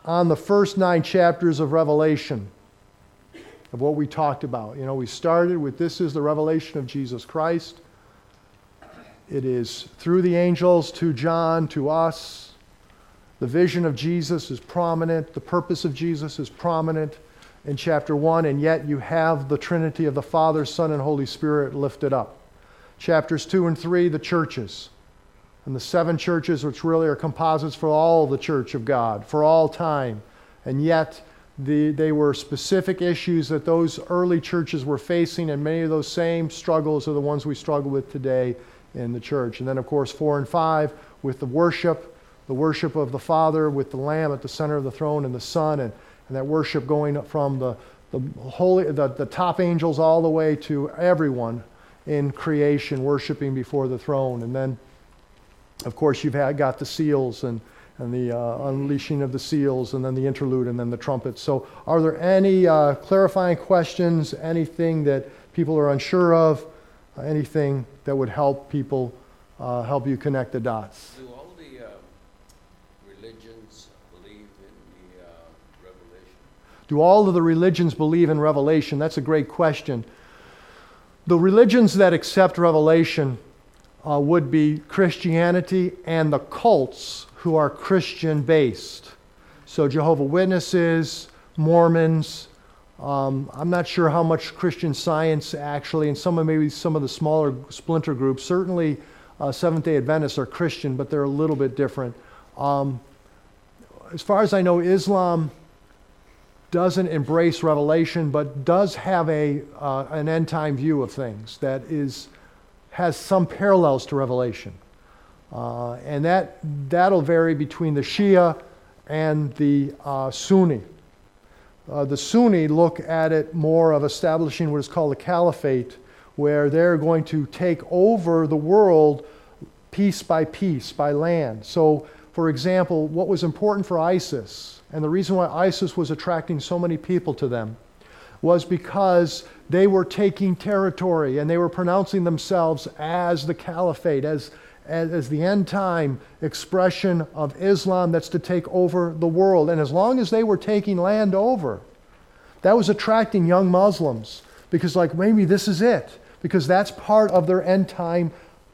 on the first 9 chapters of Revelation, of what we talked about. We started with this is the revelation of Jesus Christ. It is through the angels to John, to us. The vision of Jesus is prominent. The purpose of Jesus is prominent in chapter 1, and yet you have the Trinity of the Father, Son, and Holy Spirit lifted up. Chapters 2 and 3, the churches. And the 7 churches, which really are composites for all the church of God, for all time. And yet, they were specific issues that those early churches were facing, and many of those same struggles are the ones we struggle with today in the church. And then, of course, 4 and 5, with the worship of the Father, with the Lamb at the center of the throne, and the Son, and that worship going from the top angels all the way to everyone in creation worshiping before the throne. And then, of course, you've got the seals and the unleashing of the seals, and then the interlude, and then the trumpets. So are there any clarifying questions, anything that people are unsure of, anything that would help people, help you connect the dots? Do all the religions believe in the Revelation? Do all of the religions believe in Revelation? That's a great question. The religions that accept Revelation would be Christianity and the cults who are Christian-based. So Jehovah's Witnesses, Mormons, I'm not sure how much Christian Science actually, and maybe some of the smaller splinter groups, certainly Seventh-day Adventists are Christian, but they're a little bit different. As far as I know, Islam doesn't embrace Revelation, but does have an end-time view of things that has some parallels to Revelation. And that'll vary between the Shia and the Sunni. The Sunni look at it more of establishing what is called the caliphate, where they're going to take over the world piece, by land. So, for example, what was important for ISIS, and the reason why ISIS was attracting so many people to them, was because they were taking territory and they were pronouncing themselves as the caliphate, as the end time expression of Islam that's to take over the world. And as long as they were taking land over, that was attracting young Muslims, because maybe this is it, because that's part of their end time,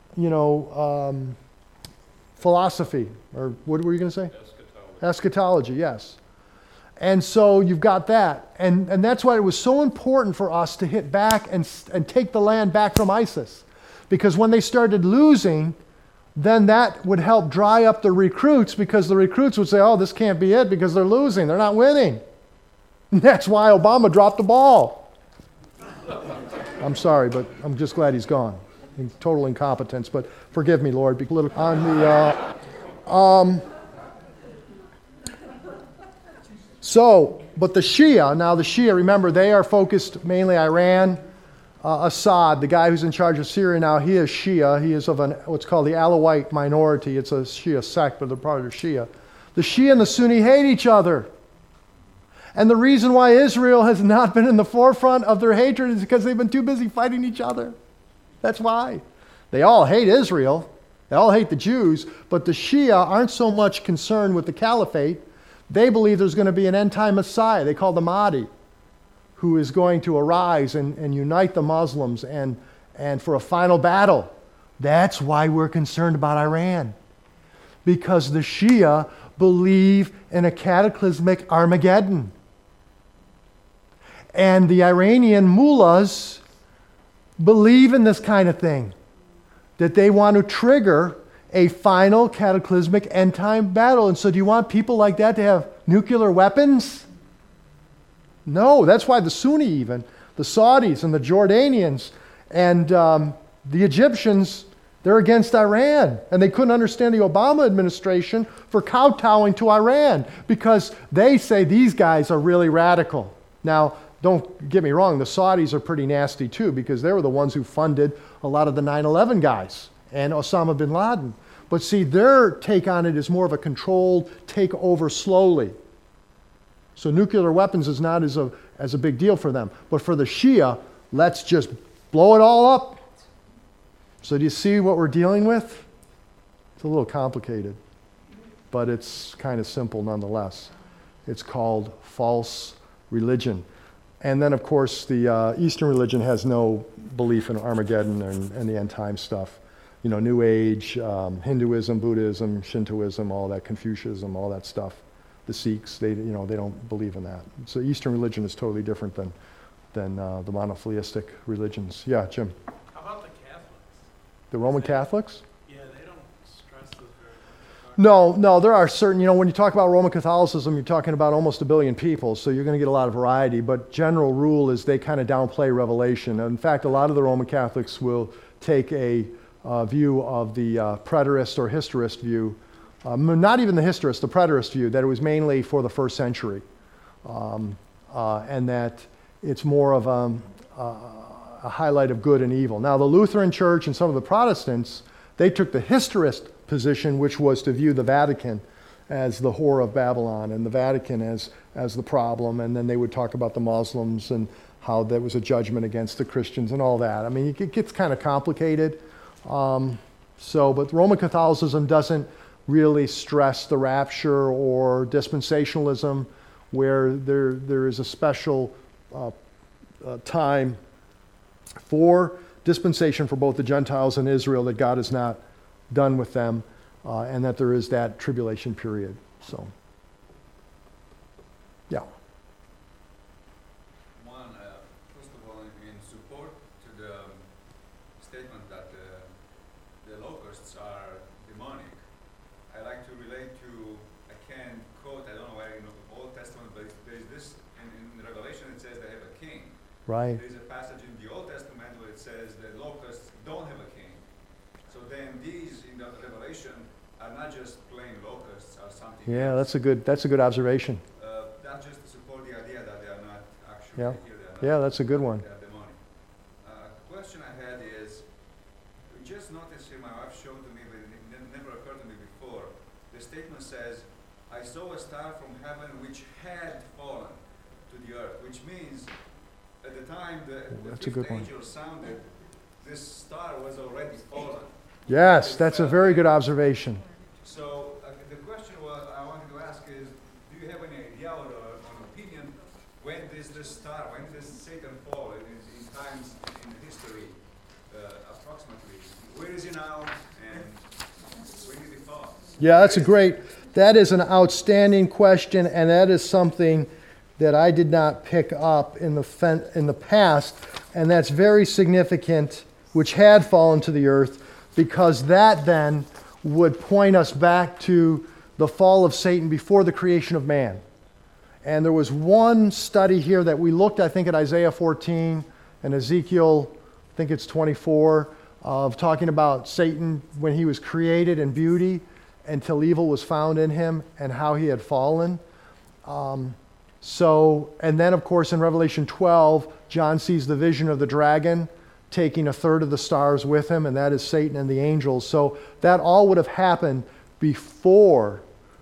philosophy, or what were you going to say? Eschatology, yes. And so you've got that. And that's why it was so important for us to hit back and take the land back from ISIS. Because when they started losing, then that would help dry up the recruits, because the recruits would say, oh, this can't be it because they're losing. They're not winning. And that's why Obama dropped the ball. I'm sorry, but I'm just glad he's gone. In total incompetence. But forgive me, Lord. But the Shia, remember, they are focused mainly Iran. Assad, the guy who's in charge of Syria now, he is Shia. He is of what's called the Alawite minority. It's a Shia sect, but they're part of Shia. The Shia and the Sunni hate each other. And the reason why Israel has not been in the forefront of their hatred is because they've been too busy fighting each other. That's why. They all hate Israel. They all hate the Jews. But the Shia aren't so much concerned with the caliphate. They believe there's going to be an end-time Messiah. They call the Mahdi, who is going to arise and unite the Muslims and for a final battle. That's why we're concerned about Iran. Because the Shia believe in a cataclysmic Armageddon. And the Iranian mullahs believe in this kind of thing, that they want to trigger a final cataclysmic end-time battle. And so do you want people like that to have nuclear weapons? No, that's why the Sunni even, the Saudis and the Jordanians and the Egyptians, they're against Iran. And they couldn't understand the Obama administration for kowtowing to Iran, because they say these guys are really radical. Now, don't get me wrong, the Saudis are pretty nasty too, because they were the ones who funded a lot of the 9/11 guys and Osama bin Laden. But see, their take on it is more of a controlled take over slowly. So nuclear weapons is not as a big deal for them. But for the Shia, let's just blow it all up. So do you see what we're dealing with? It's a little complicated, but it's kind of simple nonetheless. It's called false religion. And then, of course, the Eastern religion has no belief in Armageddon and the end time stuff. You know, New Age, Hinduism, Buddhism, Shintoism, all that, Confucianism, all that stuff. The Sikhs, they don't believe in that. So Eastern religion is totally different than the monotheistic religions. Yeah, Jim. How about the Catholics? The Roman Catholics? Yeah, they don't stress this very much. No, there are certain, when you talk about Roman Catholicism, you're talking about almost 1 billion people, so you're going to get a lot of variety, but general rule is they kind of downplay revelation. In fact, a lot of the Roman Catholics will take a view of the preterist or historist view, not even the historist, the preterist view, that it was mainly for the first century, and that it's more of a highlight of good and evil. Now, the Lutheran Church and some of the Protestants, they took the historist position, which was to view the Vatican as the whore of Babylon and the Vatican as the problem, and then they would talk about the Muslims and how there was a judgment against the Christians and all that. I mean, it gets kind of complicated. But Roman Catholicism doesn't really stress the rapture or dispensationalism, where there is a special time for dispensation for both the Gentiles and Israel, that God is not done with them, and that there is that tribulation period. So, yeah. First of all, in support to the statement that the locusts are demonic, I like to relate to, I can't quote, I don't know where in the Old Testament, but there's this, in Revelation it says they have a king. Right. There's a passage in the Old Testament where it says the locusts don't have a king. So then these in the Revelation are not just plain locusts or something. Yeah, else. that's a good observation. That's just to support the idea that they are not actually Yeah. here. Yeah, that's a good one. They are demonic. The question I had is, we just noticed here, my wife showed to me, but it never occurred to me before. The statement says, I saw a star from heaven which had fallen to the earth, which means at the time the fifth angel sounded, this star was already fallen. Yes, that's a very good observation. So the question I wanted to ask is, do you have any idea or an opinion, when does this star, when does Satan fall in times in history, approximately? Where is he now, and when did he fall? Yeah, that is an outstanding question, and that is something that I did not pick up in the past, and that's very significant, which had fallen to the earth, because that then would point us back to the fall of Satan before the creation of man. And there was one study here that we looked, I think, at Isaiah 14 and Ezekiel, I think it's 24, of talking about Satan when he was created in beauty until evil was found in him and how he had fallen. And then, of course, in Revelation 12, John sees the vision of the dragon taking a third of the stars with him, and that is Satan and the angels. So that all would have happened before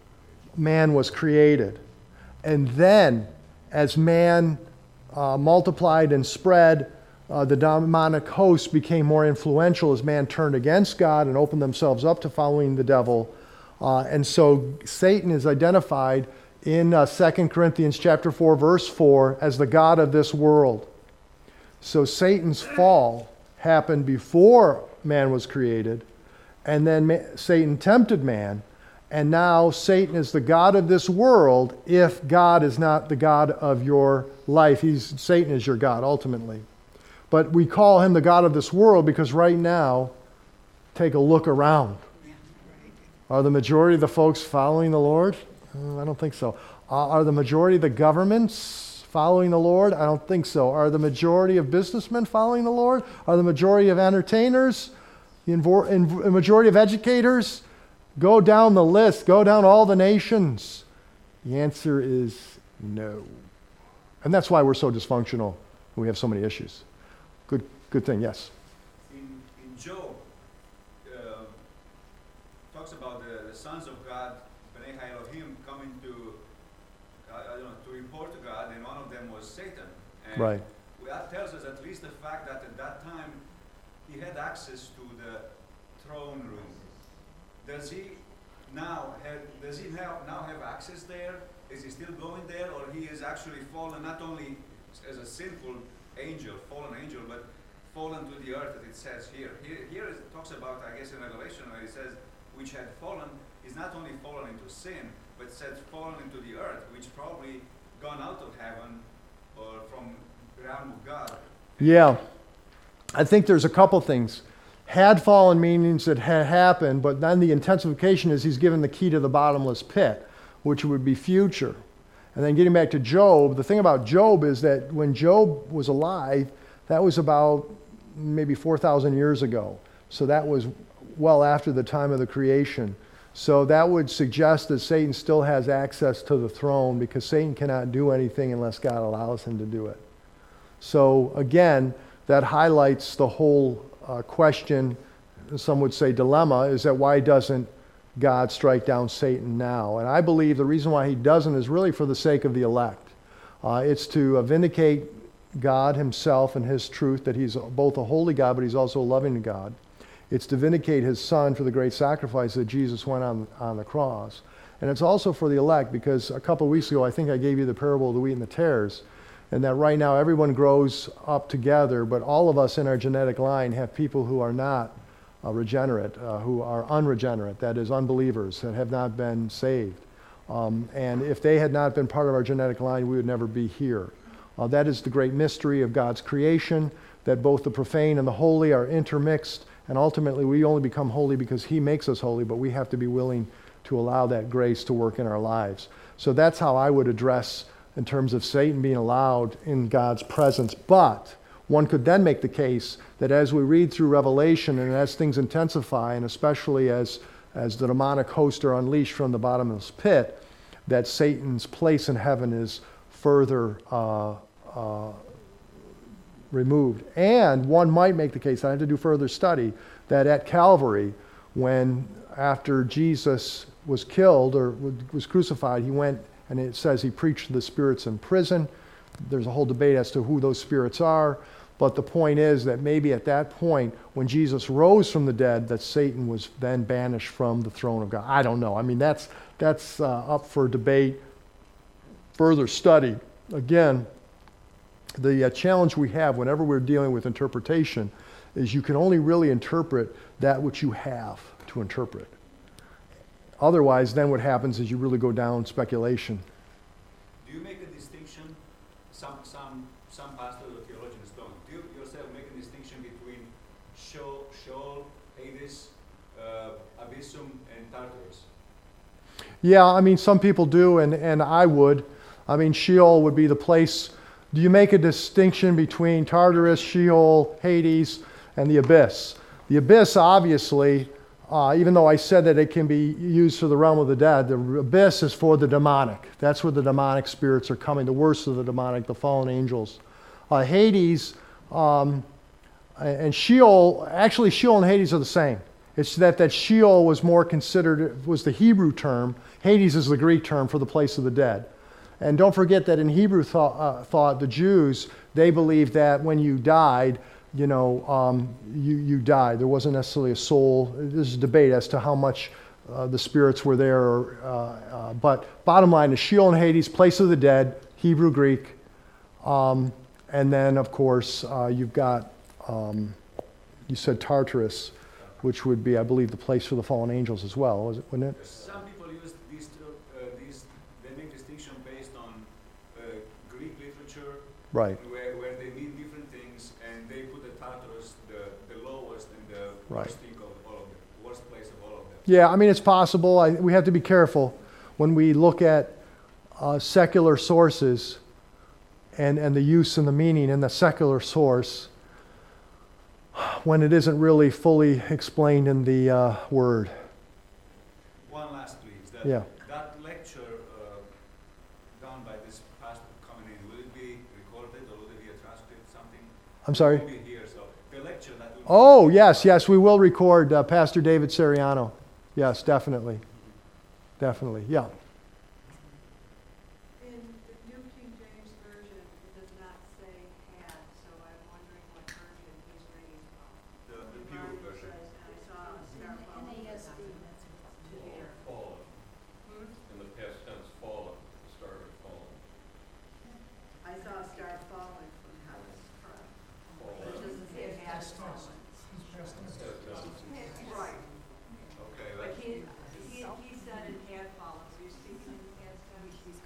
man was created. And then, as man multiplied and spread, the demonic hosts became more influential as man turned against God and opened themselves up to following the devil. And so Satan is identified in 2 Corinthians chapter 4, verse 4, as the god of this world. So Satan's fall happened before man was created, and then Satan tempted man, and now Satan is the god of this world if God is not the God of your life. Satan is your God, ultimately. But we call him the god of this world because right now, take a look around. Are the majority of the folks following the Lord? I don't think so. Are the majority of the governments following the Lord? I don't think so. Are the majority of businessmen following the Lord? Are the majority of entertainers? The majority of educators? Go down the list. Go down all the nations. The answer is no. And that's why we're so dysfunctional and we have so many issues. Good thing, yes. In Job, talks about the sons of God, Bnei Elohim, coming to report to God, and one of them was Satan. And right. That tells us at least the fact that at that time he had access to the throne room. Does he now have access there, is he still going there, or he is actually fallen not only as a sinful angel, fallen angel, but fallen to the earth, as it says here. Here it talks about, I guess in Revelation, where it says, which had fallen, is not only fallen into sin, but said fallen into the earth, which probably gone out of heaven or from the realm of God. Yeah. I think there's a couple things. Had fallen means it had happened, but then the intensification is he's given the key to the bottomless pit, which would be future. And then getting back to Job, the thing about Job is that when Job was alive, that was about maybe 4,000 years ago. So that was well after the time of the creation. So that would suggest that Satan still has access to the throne, because Satan cannot do anything unless God allows him to do it. So again, that highlights the whole question, some would say dilemma, is that why doesn't God strike down Satan now? And I believe the reason why he doesn't is really for the sake of the elect. It's to vindicate God himself and his truth, that he's both a holy God, but he's also a loving God. It's to vindicate his son for the great sacrifice that Jesus went on the cross. And it's also for the elect, because a couple of weeks ago, I think I gave you the parable of the wheat and the tares, and that right now everyone grows up together, but all of us in our genetic line have people who are not regenerate, who are unregenerate, that is, unbelievers that have not been saved. And if they had not been part of our genetic line, we would never be here. That is the great mystery of God's creation, that both the profane and the holy are intermixed, and ultimately we only become holy because he makes us holy, but we have to be willing to allow that grace to work in our lives. So that's how I would address in terms of Satan being allowed in God's presence. But one could then make the case that as we read through Revelation and as things intensify, and especially as the demonic hosts are unleashed from the bottomless pit, that Satan's place in heaven is further removed. And one might make the case, I had to do further study, that at Calvary, when after Jesus was killed or was crucified, he went, and it says he preached to the spirits in prison. There's a whole debate as to who those spirits are, but the point is that maybe at that point, when Jesus rose from the dead, that Satan was then banished from the throne of God. I don't know. I mean, that's up for debate, further study. Again, the challenge we have whenever we're dealing with interpretation is you can only really interpret that which you have to interpret. Otherwise, then what happens is you really go down speculation. Do you make a distinction? Some pastors or theologians don't. Do you yourself make a distinction between Sheol, Hades, Abyssum, and Tartarus? Yeah, I mean, some people do, and I would. I mean, Sheol would be the place. Do you make a distinction between Tartarus, Sheol, Hades, and the abyss? The abyss, obviously, even though I said that it can be used for the realm of the dead, the abyss is for the demonic. That's where the demonic spirits are coming, the worst of the demonic, the fallen angels. Hades and Sheol, actually Sheol and Hades are the same. It's that Sheol was more considered, was the Hebrew term. Hades is the Greek term for the place of the dead. And don't forget that in Hebrew thought, the Jews, they believed that when you died, you died. There wasn't necessarily a soul. There's a debate as to how much the spirits were there. But bottom line is Sheol and Hades, place of the dead, Hebrew, Greek. And then, of course, you've got, you said Tartarus, which would be, I believe, the place for the fallen angels as well, wouldn't it? Some people use these, they make distinction based on Greek literature, Right. Where they mean different things, and they put the Tartarus the lowest and the Right. worst thing of all of them, worst place of all of them. Yeah, I mean, it's possible. We have to be careful when we look at secular sources and the use and the meaning in the secular source when it isn't really fully explained in the Word. One last, please. That lecture done by this pastor coming in, will it be recorded or will it be a transcript, something? I'm sorry? It won't be here, so the lecture that will Oh, yes, we will record Pastor David Seriano. Yes, definitely. Definitely, yeah. In the New King James Version, it does not say had, so I'm wondering what version he's reading from. the pure Mine version. says, I saw a star fall from NASB. heaven to the earth. Fallen. Hmm? In the past tense, fallen.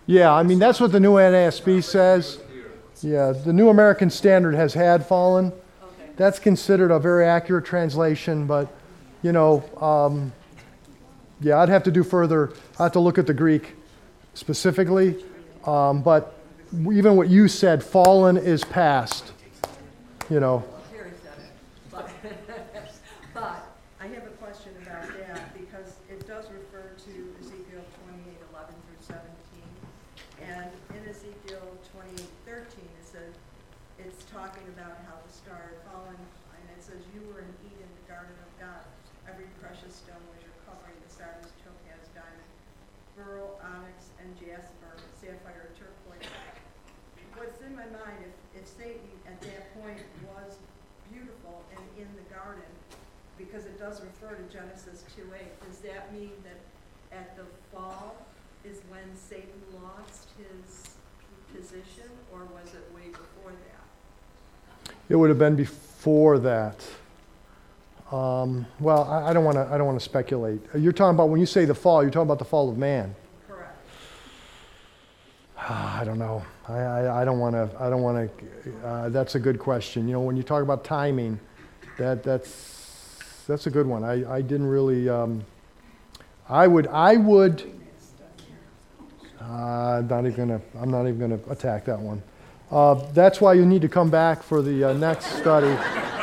Yeah, I mean, that's what the new NASB says. Yeah, the New American Standard has had fallen. Okay. That's considered a very accurate translation, but, yeah, I'd have to do further. I have to look at the Greek specifically. But even what you said, fallen is past, Jerry said it. But I have a question about that because it does refer to Ezekiel 28:11 through 17. And in Ezekiel 28:13, it says, it's talking about how the star had fallen. And it says, you were in Eden, the garden of God. Every precious stone was your covering, the sardis, topaz, diamond, beryl, onyx, and jasper, sapphire, turquoise. What's in my mind, if Satan at that point was beautiful and in the garden, because it does refer to Genesis 2:8, does that mean that at the fall is when Satan lost his position, or was it way before that? It would have been before that. Well, I don't want to speculate. You're talking about, when you say the fall, you're talking about the fall of man. Correct. I don't know. I don't want to. That's a good question. When you talk about timing, that's a good one. I didn't really. I would. I'm not even gonna attack that one. That's why you need to come back for the next study,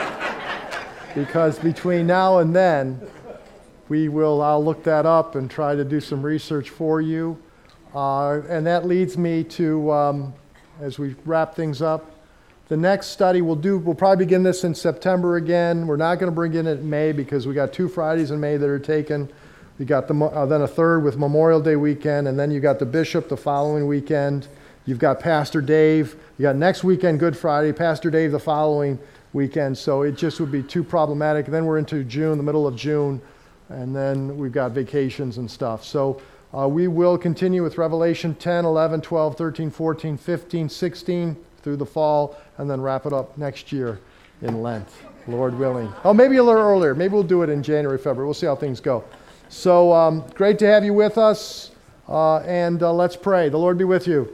because between now and then, I'll look that up and try to do some research for you. And that leads me to, as we wrap things up, the next study we'll probably begin this in September again. We're not going to bring it in May because we got 2 Fridays in May that are taken. We got then a third with Memorial Day weekend, and then you got the bishop the following weekend. You've got Pastor Dave. You got next weekend, Good Friday, Pastor Dave the following weekend. So it just would be too problematic. And then we're into June, the middle of June, and then we've got vacations and stuff. So we will continue with Revelation 10, 11, 12, 13, 14, 15, 16 through the fall, and then wrap it up next year in Lent, Lord willing. Oh, maybe a little earlier. Maybe we'll do it in January, February. We'll see how things go. So great to have you with us, and let's pray. The Lord be with you.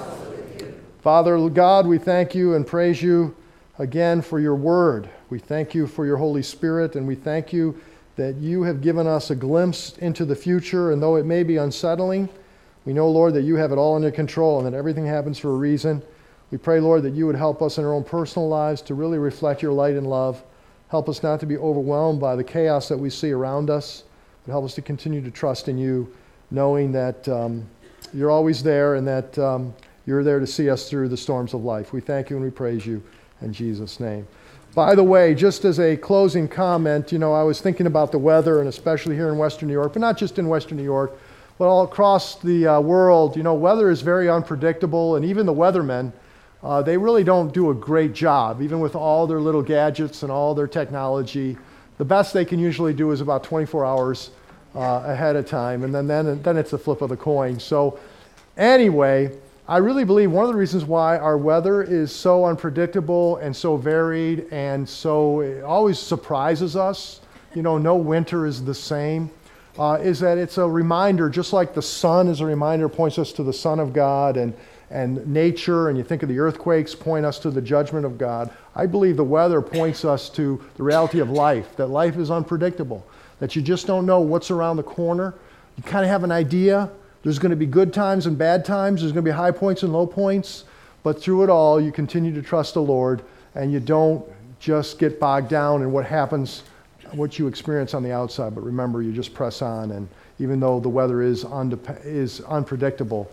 Father God, we thank you and praise you again for your word. We thank you for your Holy Spirit, and we thank you that you have given us a glimpse into the future, and though it may be unsettling, we know, Lord, that you have it all under control and that everything happens for a reason. We pray, Lord, that you would help us in our own personal lives to really reflect your light and love. Help us not to be overwhelmed by the chaos that we see around us, but help us to continue to trust in you, knowing that you're always there and that you're there to see us through the storms of life. We thank you and we praise you in Jesus' name. By the way, just as a closing comment, I was thinking about the weather, and especially here in Western New York, but not just in Western New York, but all across the world. Weather is very unpredictable, and even the weathermen, they really don't do a great job, even with all their little gadgets and all their technology. The best they can usually do is about 24 hours ahead of time, and then it's a flip of the coin. So anyway, I really believe one of the reasons why our weather is so unpredictable and so varied and so it always surprises us, no winter is the same, is that it's a reminder, just like the sun is a reminder, points us to the Son of God, and nature, and you think of the earthquakes, point us to the judgment of God. I believe the weather points us to the reality of life, that life is unpredictable, that you just don't know what's around the corner. You kind of have an idea. There's going to be good times and bad times. There's going to be high points and low points. But through it all, you continue to trust the Lord, and you don't just get bogged down in what happens, what you experience on the outside. But remember, you just press on. And even though the weather is unpredictable,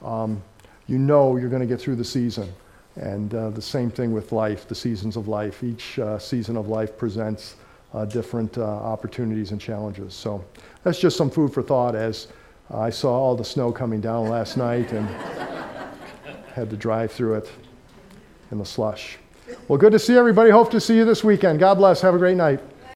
you're going to get through the season. And the same thing with life, the seasons of life. Each season of life presents different opportunities and challenges. So that's just some food for thought as I saw all the snow coming down last night and had to drive through it in the slush. Well, good to see everybody. Hope to see you this weekend. God bless. Have a great night.